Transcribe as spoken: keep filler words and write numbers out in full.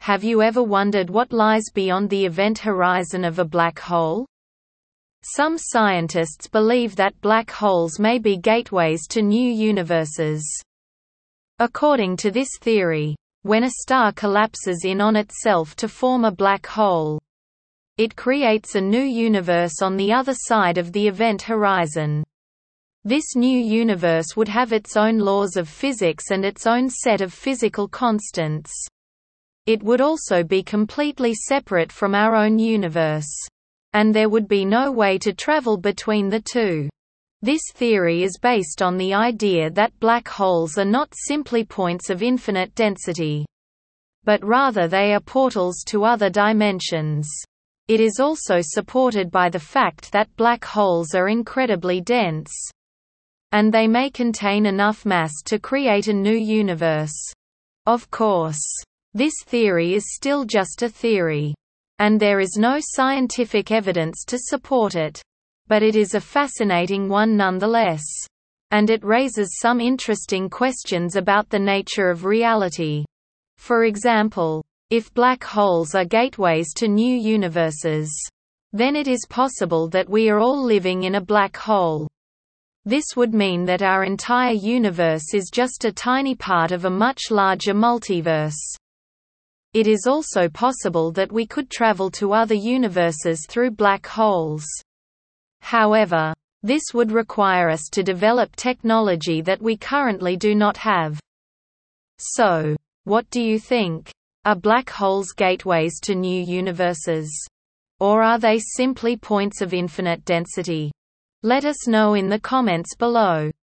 Have you ever wondered what lies beyond the event horizon of a black hole? Some scientists believe that black holes may be gateways to new universes. According to this theory, when a star collapses in on itself to form a black hole, it creates a new universe on the other side of the event horizon. This new universe would have its own laws of physics and its own set of physical constants. It would also be completely separate from our own universe. And there would be no way to travel between the two. This theory is based on the idea that black holes are not simply points of infinite density, but rather they are portals to other dimensions. It is also supported by the fact that black holes are incredibly dense, and they may contain enough mass to create a new universe. Of course, this theory is still just a theory, and there is no scientific evidence to support it. But it is a fascinating one nonetheless. And it raises some interesting questions about the nature of reality. For example, if black holes are gateways to new universes, then it is possible that we are all living in a black hole. This would mean that our entire universe is just a tiny part of a much larger multiverse. It is also possible that we could travel to other universes through black holes. However, this would require us to develop technology that we currently do not have. So, what do you think? Are black holes gateways to new universes? Or are they simply points of infinite density? Let us know in the comments below.